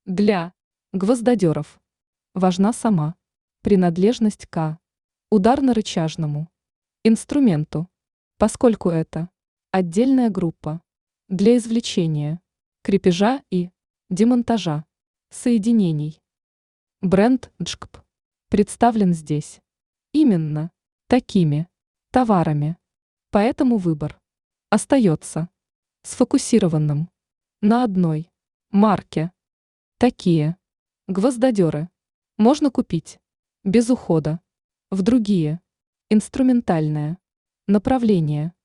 Для гвоздодеров важна сама принадлежность к ударно-рычажному инструменту, поскольку это отдельная группа для извлечения, крепежа и демонтажа соединений. Бренд Джкп представлен здесь именно такими товарами, поэтому выбор остается сфокусированным на одной марке. Такие гвоздодеры можно купить без ухода в другие инструментальные направления.